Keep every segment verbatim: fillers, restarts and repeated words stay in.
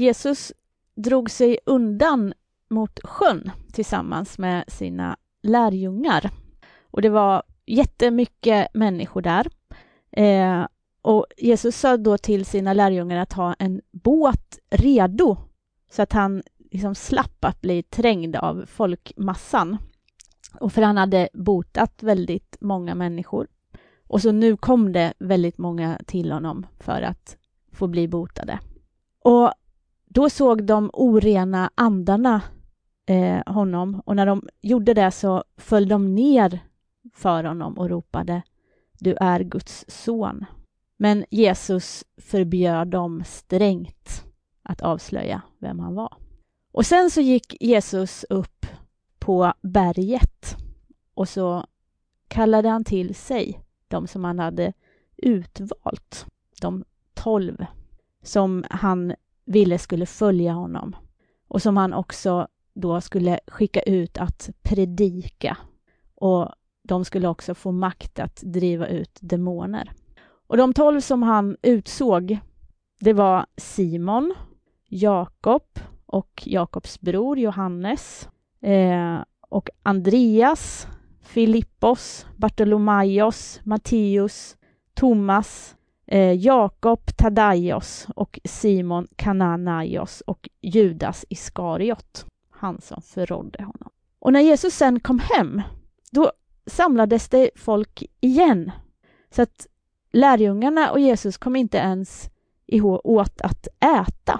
Jesus drog sig undan mot sjön tillsammans med sina lärjungar. Och det var jättemycket människor där. Eh, och Jesus sa då till sina lärjungar att ha en båt redo så att han liksom slapp att bli trängd av folkmassan. Och för han hade botat väldigt många människor. Och så nu kom det väldigt många till honom för att få bli botade. Och då såg de orena andarna eh, honom. Och när de gjorde det så föll de ner för honom och ropade: du är Guds son. Men Jesus förbjöd dem strängt att avslöja vem han var. Och sen så gick Jesus upp på berget och så kallade han till sig de som han hade utvalt, de tolv som han ville skulle följa honom och som han också då skulle skicka ut att predika, och de skulle också få makt att driva ut demoner. Och de tolv som han utsåg, det var Simon, Jakob och Jakobs bror Johannes, eh, och Andreas, Filippos, Bartolomaios, Matteus, Thomas, eh, Jakob Tadaios och Simon Kananaios och Judas Iskariot, han som förrådde honom. Och när Jesus sen kom hem, då samlades det folk igen. Så att lärjungarna och Jesus kom inte ens ihåg åt att äta.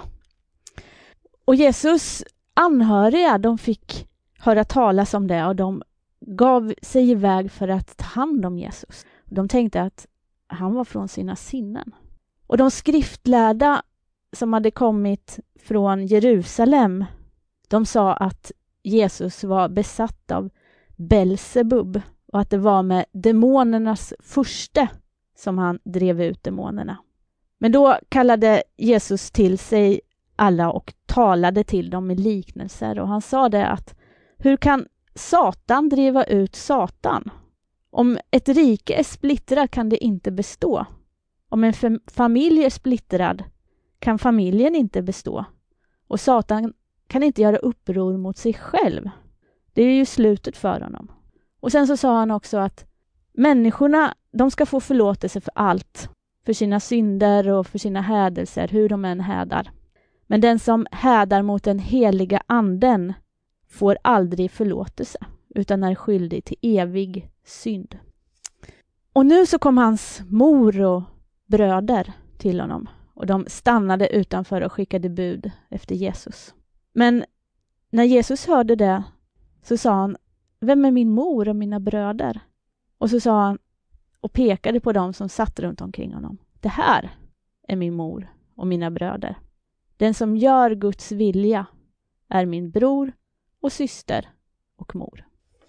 Och Jesus anhöriga, de fick höra talas om det och de gav sig iväg för att ta hand om Jesus. De tänkte att han var från sina sinnen. Och de skriftlärda som hade kommit från Jerusalem, de sa att Jesus var besatt av Belzebub och att det var med demonernas furste som han drev ut demonerna. Men då kallade Jesus till sig alla och talade till dem med liknelser, och han sa det att hur kan Satan driva ut Satan? Om ett rike är splittrat kan det inte bestå. Om en fam- familj är splittrad kan familjen inte bestå. Och Satan kan inte göra uppror mot sig själv. Det är ju slutet för honom. Och sen så sa han också att människorna, de ska få förlåtelse för allt. För sina synder och för sina hädelser, hur de än hädar. Men den som hädar mot den heliga anden får aldrig förlåtelse, utan är skyldig till evig synd. Och nu så kom hans mor och bröder till honom, och de stannade utanför och skickade bud efter Jesus. Men när Jesus hörde det så sa han: vem är min mor och mina bröder? Och så sa han och pekade på dem som satt runt omkring honom: det här är min mor och mina bröder. Den som gör Guds vilja är min bror och syster och mor.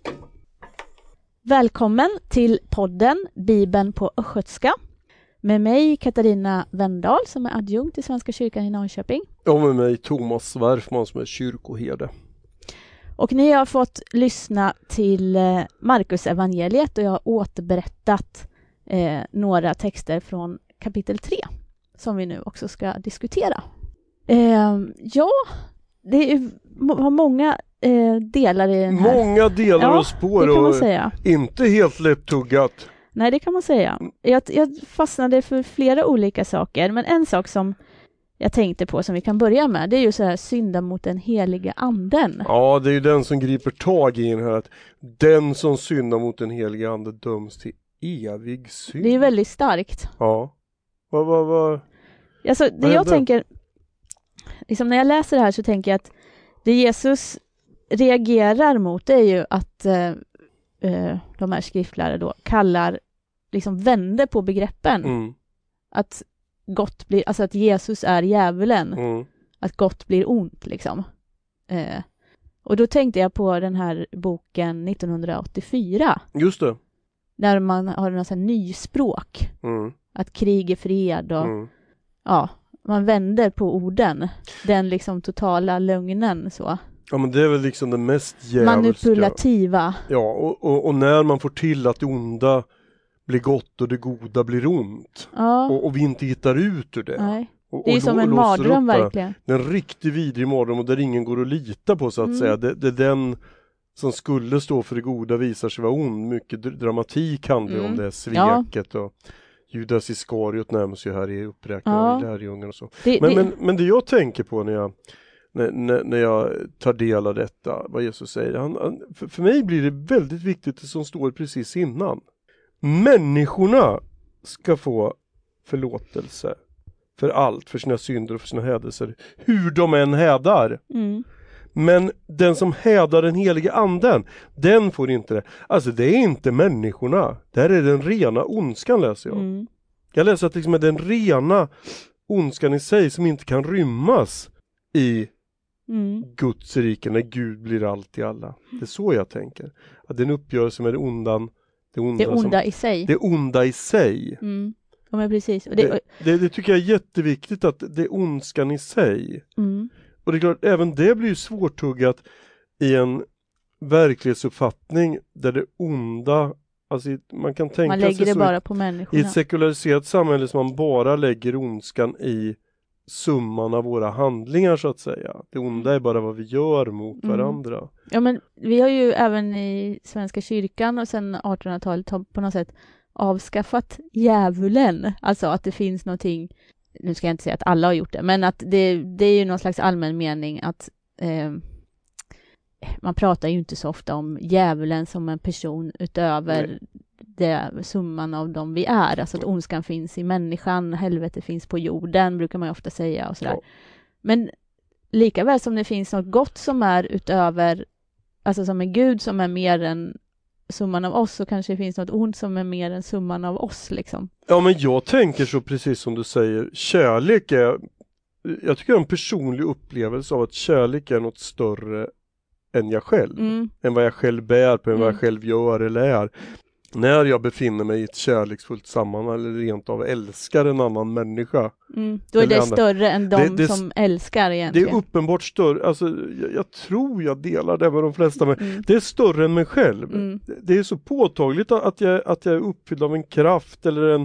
Välkommen till podden Bibeln på östgötska med mig Katarina Wendahl som är adjunkt i Svenska kyrkan i Norrköping. Och med mig Thomas Sverfman som är kyrkoherde. Och ni har fått lyssna till Markus evangeliet, och jag har återberättat eh, några texter från kapitel tre som vi nu också ska diskutera. Eh, ja, det är, har många eh, delar i den här. Många delar ja, och spår, det kan man och säga. Inte helt lättuggat. Nej, det kan man säga. Jag, jag fastnade för flera olika saker, men en sak som jag tänkte på som vi kan börja med, det är ju så här synda mot den heliga anden. Ja, det är ju den som griper tag i den här, att den som syndar mot den heliga ande döms till evig synd. Det är väldigt starkt. Ja. Vad, vad, vad? Alltså, det vad jag det? tänker, liksom när jag läser det här så tänker jag att det Jesus reagerar mot det är ju att eh, de här skriftlärare då kallar, liksom vänder på begreppen. Mm. Att gott blir, alltså att Jesus är djävulen. Mm. Att gott blir ont liksom. Eh, och då tänkte jag på den här boken nittonhundraåttiofyra. Just det. Där man har en sån här nyspråk. Mm. Att krig är fred och Mm. ja, man vänder på orden. Den liksom totala lögnen så. Ja, men det är väl liksom det mest djävulska. Manipulativa. Ja, och, och, och när man får till att det onda blir gott och det goda blir ont. Ja. Och, och vi inte hittar ut ur det. Nej. Och, det är och som lo- en låser mardröm upp det. verkligen. Det är en riktigt vidrig mardröm och där ingen går att lita på så att Mm. säga. Det, det är den som skulle stå för det goda visar sig vara ond. Mycket dr- dramatik handlar ju Mm. om det sveket och Judas Iskariot nämns ju här i uppräkningen Ja. av lärjungarna och så. Det, Men, det, men, men det jag tänker på när jag, när, när, när jag tar del av detta, vad Jesus säger, han, han, för, för mig blir det väldigt viktigt det som står precis innan. Människorna ska få förlåtelse för allt, för sina synder och för sina hädelser, hur de än hädar. mm. Men den som hädar den helige anden, den får inte det. Alltså det är inte människorna. Det här är den rena ondskan, läser jag. Mm. Jag läser att det liksom är den rena ondskan i sig som inte kan rymmas i Mm. Guds rike när Gud blir allt i alla. Det är så jag tänker. Att det är en uppgörelse med det ondan. Det onda, Det onda som, i sig. det onda i sig. Mm. Ja, men precis. Och det, Det, det, det tycker jag är jätteviktigt att det är ondskan i sig. mm. Och det är klart, även det blir ju svårtuggat i en verklighetsuppfattning där det onda, alltså man kan tänka Man lägger sig det så bara i, på i människorna. ett sekulariserat samhälle som man bara lägger ondskan i summan av våra handlingar så att säga. Det onda är bara vad vi gör mot Mm. varandra. Ja, men vi har ju även i Svenska kyrkan och sedan artonhundratalet har på något sätt avskaffat djävulen. Alltså att det finns någonting, nu ska jag inte säga att alla har gjort det, men att det, det är ju någon slags allmän mening att eh, man pratar ju inte så ofta om djävulen som en person utöver Nej. det summan av dem vi är. Alltså att ondskan finns i människan, helvetet finns på jorden, brukar man ju ofta säga och sådär. Ja. Men lika väl som det finns något gott som är utöver, alltså som en Gud som är mer än summan av oss, så kanske det finns något ont som är mer än summan av oss liksom. Ja, men jag tänker så precis som du säger. Kärlek är, jag tycker det är en personlig upplevelse av att kärlek är något större än jag själv. Mm. Än vad jag själv bär på, än Mm. vad jag själv gör eller är. När jag befinner mig i ett kärleksfullt sammanhang eller rent av älskar en annan människa. Mm. Då är Eller det andra. större än de Det- det- som älskar Det egentligen. är uppenbart större, alltså jag, jag tror jag delar det med de flesta, men Mm. det är större än mig själv. Mm. Det- Det är så påtagligt att jag, att jag är uppfylld av en kraft eller en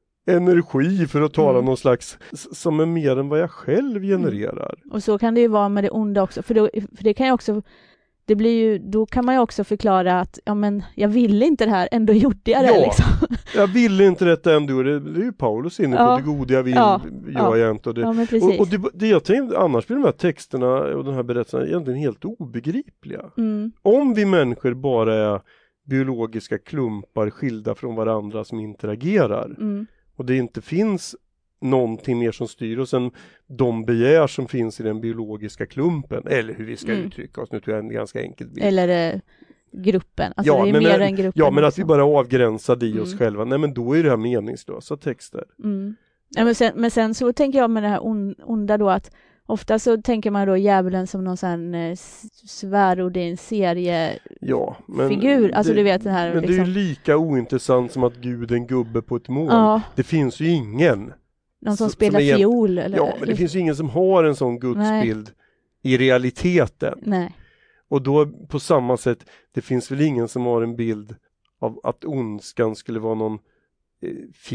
energi, för att tala Mm. någon slags, s- som är mer än vad jag själv genererar. Och så kan det ju vara med det onda också, för, då, för det kan ju också, det blir ju, då kan man ju också förklara att ja, men jag ville inte det här, ändå gjorde jag det Ja. liksom. Jag ville inte detta ändå, det, det är ju Paulus inne på, Ja. det goda jag vill Ja. gör Ja. jag inte. Och det, Ja, men precis. och, och det, det jag tänkte, annars blir de här texterna och den här berättelsen egentligen helt obegripliga. Mm. Om vi människor bara är biologiska klumpar skilda från varandra som interagerar Mm. och det inte finns någonting mer som styr oss än de begär som finns i den biologiska klumpen, eller hur vi ska Mm. uttrycka oss, nu tror jag är en ganska enkel bild. Eller eh, gruppen, alltså Ja, det är men- mer än gruppen. Ja, men att också. vi bara avgränsade i oss Mm. själva, nej men då är det här meningslösa texter. Mm. Ja, men, sen, men sen så tänker jag med det här on, onda då att ofta så tänker man då djävulen som någon sån eh, svärord i en serie. Ja, men Figur, alltså det, du vet den här men det är liksom- ju lika ointressant som att Gud är en gubbe på ett mål. Ja, Det finns ju ingen. någon som som spelar är- fiol eller Ja, men det finns ju ingen som har en sån gudsbild i realiteten. Nej. Och då på samma sätt, det finns väl ingen som har en bild av att ondskan skulle vara någon eh,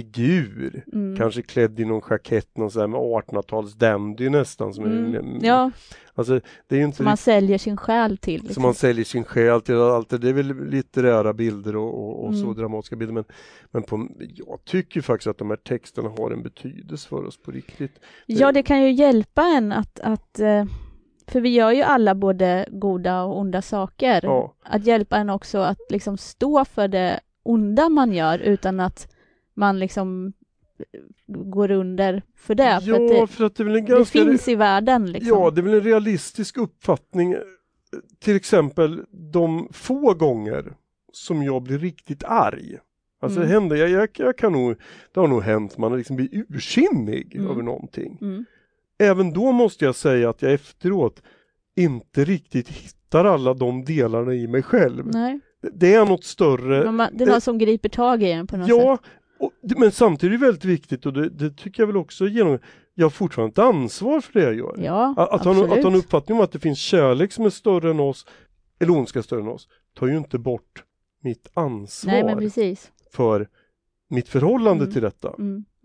figur. Mm. Kanske klädd i någon jackett, någon sån här med artonhundratals dandy nästan. Som Mm. är, Ja, alltså, det är ju inte som man riktigt, säljer sin själ till. som Liksom. man säljer sin själ till. Allt det, det är väl litterära bilder och, och, och så Mm. dramatiska bilder. Men, men på, jag tycker faktiskt att de här texterna har en betydelse för oss på riktigt. Ja, det kan ju hjälpa en att, att eh, för vi gör ju alla både goda och onda saker. Ja. Att hjälpa en också att liksom stå för det onda man gör utan att man liksom går under för det. Ja, för att det, för att det är väl en det ganska... finns i världen liksom. Ja, det är väl en realistisk uppfattning. Till exempel de få gånger som jag blir riktigt arg. Alltså Mm. det händer, jag, jag, jag kan nog, det har nog hänt, man har liksom blivit ursinnig Mm. över någonting. Mm. Även då måste jag säga att jag efteråt inte riktigt hittar alla de delarna i mig själv. Nej. Det, det är något större. Men man, det är någon som griper tag i en på något Ja, sätt. och, men samtidigt är det väldigt viktigt och det, det tycker jag väl också genom, jag har fortfarande ett ansvar för det jag gör. Ja, Att, att, ha, absolut. att ha en uppfattning om att det finns kärlek som är större än oss, eller ondska större än oss, tar ju inte bort mitt ansvar Nej, men precis. för mitt förhållande Mm. till detta. Mm.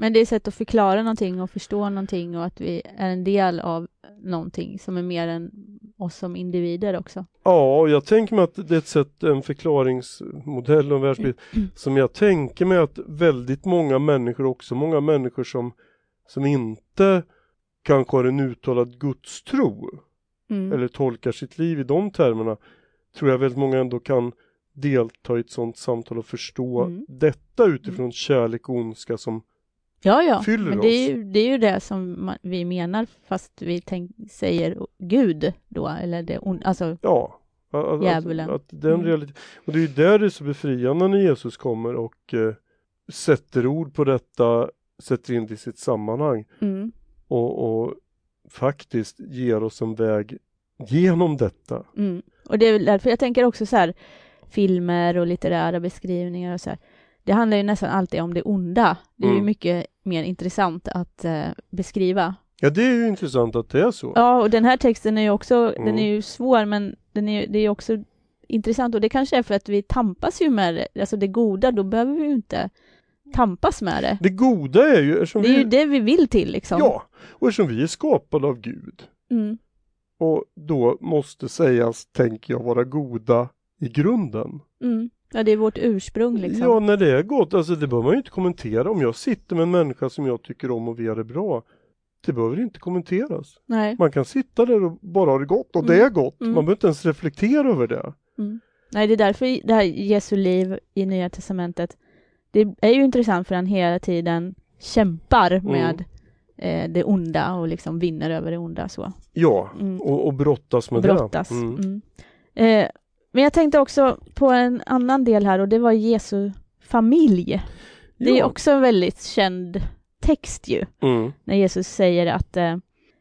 Men det är ett sätt att förklara någonting och förstå någonting och att vi är en del av någonting som är mer än oss som individer också. Ja, och jag tänker mig att det är ett sätt, en förklaringsmodell och en världsbild mm. som jag tänker mig att väldigt många människor också, många människor som, som inte kanske har en uttalad gudstro mm. eller tolkar sitt liv i de termerna, tror jag väldigt många ändå kan delta i ett sånt samtal och förstå mm. detta utifrån mm. kärlek och ondska som ja, ja. fyller men det är, ju, det är ju det som man, vi menar fast vi tänk, säger Gud då, eller det on, alltså ja, att, djävulen. Att, att den mm. realitet, och det är ju där det är så befriande när Jesus kommer och eh, sätter ord på detta, sätter in det i sitt sammanhang mm. och, och faktiskt ger oss en väg genom detta. Mm. Och det är därför jag tänker också så här, filmer och litterära beskrivningar och så här. Det handlar ju nästan alltid om det onda. Det är mm. ju mycket mer intressant att uh, beskriva. Ja, det är ju intressant att det är så. Ja, och den här texten är ju också, mm. den är ju svår, men den är, det är också intressant. Och det kanske är för att vi tampas ju med det. Alltså det goda, då behöver vi ju inte tampas med det. Det goda är ju... Det är vi, ju det vi vill till liksom. Ja, och eftersom vi är skapade av Gud. Mm. Och då måste sägas, tänker jag, vara goda i grunden. Mm. Ja, det är vårt ursprung liksom. Ja, när det är gott, alltså det behöver man ju inte kommentera. Om jag sitter med en människa som jag tycker om och vi har det bra, det behöver inte kommenteras. Nej. Man kan sitta där och bara ha det gott, och mm. det är gott. Mm. Man behöver inte ens reflektera över det. Mm. Nej, det är därför det här Jesu liv i Nya Testamentet, det är ju intressant för han hela tiden kämpar med mm. eh, det onda och liksom vinner över det onda så. Ja, mm. och, och brottas med brottas. det. Mm. Mm. Eh, men jag tänkte också på en annan del här, och det var Jesu familj. Det är ja. också en väldigt känd text ju. Mm. När Jesus säger att eh,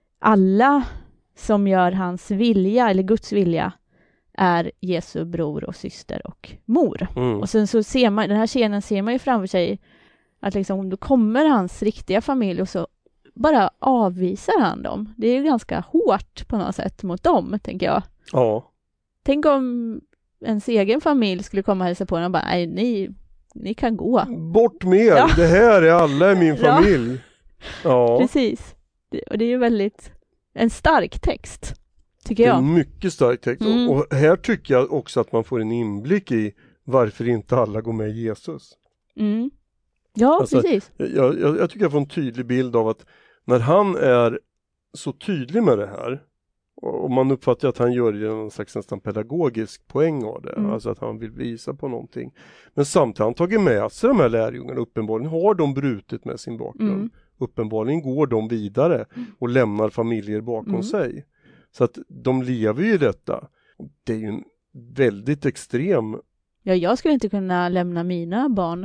alla som gör hans vilja, eller Guds vilja, är Jesu bror och syster och mor. Mm. Och sen så ser man, den här scenen ser man ju framför sig att liksom då kommer hans riktiga familj och så bara avvisar han dem. Det är ju ganska hårt på något sätt mot dem, tänker jag. Ja. Tänk om ens egen familj skulle komma och hälsa på dem och bara, nej, ni, ni kan gå. Bort med, ja. Det här är alla i min familj. Ja, ja. Precis. Det, och det är ju väldigt en stark text, tycker jag. Det är en mycket stark text. Mm. Och här tycker jag också att man får en inblick i varför inte alla går med Jesus. Mm. Ja, alltså, precis. Jag, jag, jag tycker jag får en tydlig bild av att när han är så tydlig med det här, och man uppfattar att han gör det någon slags nästan pedagogisk poäng av det. Mm. Alltså att han vill visa på någonting. Men samtidigt har han tagit med sig de här lärjungarna. Uppenbarligen har de brutit med sin bakgrund. Mm. Uppenbarligen går de vidare och lämnar familjer bakom mm. sig. Så att de lever ju i detta. Det är ju en väldigt extrem... Ja, jag skulle inte kunna lämna mina barn.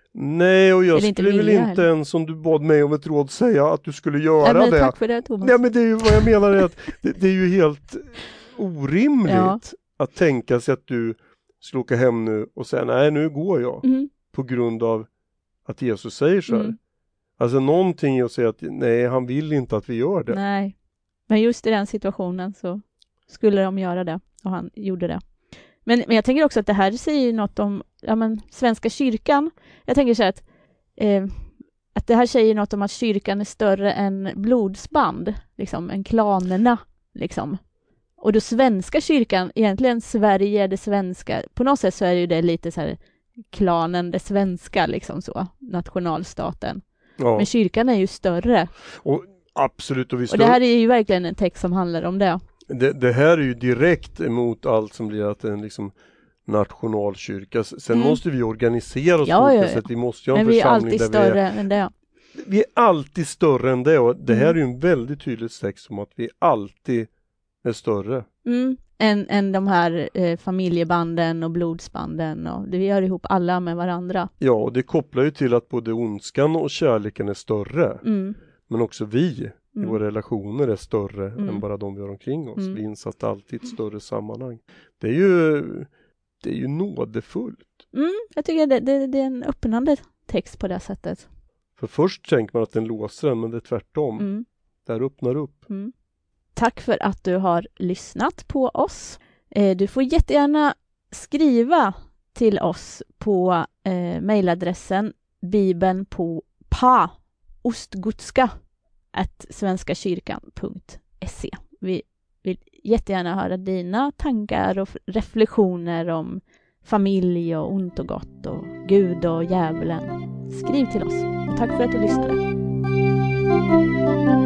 Nej, och jag Eller skulle väl inte heller. Ens om du bad mig om ett råd säga att du skulle göra Nej, men det. Tack för det, Thomas. Nej, men det är ju vad jag menar är att det, det är ju helt orimligt ja. Att tänka sig att du skulle åka hem nu och säga nej, nu går jag. Mm. På grund av att Jesus säger så här. Mm. Alltså någonting att säga att nej, han vill inte att vi gör det. Nej, men just i den situationen så skulle de göra det och han gjorde det. Men, men jag tänker också att det här säger något om ja, men, Svenska kyrkan. Jag tänker så här att, eh, att det här säger något om att kyrkan är större än blodsband, liksom, än klanerna. Liksom. Och då Svenska kyrkan, egentligen Sverige, det svenska, på något sätt så är det ju det lite så här klanen, det svenska, liksom så, nationalstaten. Ja. Men kyrkan är ju större. Och absolut. Och, vi och det här är ju verkligen en text som handlar om det. Det, det här är ju direkt emot allt som blir att en liksom nationalkyrka. Sen mm. måste vi organisera oss ja, på olika sätt. Vi måste ju ha en en församling där vi är. större än det. Vi är alltid större än det. Och det här mm. är ju en väldigt tydlig text om att vi alltid är större. Mm. Än, än de här eh, familjebanden och blodsbanden. Och det, vi hör ihop alla med varandra. Ja, och det kopplar ju till att både ondskan och kärleken är större. Mm. Men också vi i mm. våra relationer är större mm. än bara de vi har omkring oss. Mm. Vi är insatt alltid i ett större sammanhang. Det är ju, det är ju nådefullt. Mm, jag tycker det, det, det är en öppnande text på det sättet. För först tänker man att den låser den, men det är tvärtom. Mm. Där öppnar upp. Mm. Tack för att du har lyssnat på oss. Eh, du får jättegärna skriva till oss på eh, mejladressen bibeln på pa ostgotska at svenskakyrkan punkt se. Vi vill jättegärna höra dina tankar och reflektioner om familj och ont och gott och Gud och djävulen. Skriv till oss. Och tack för att du lyssnade.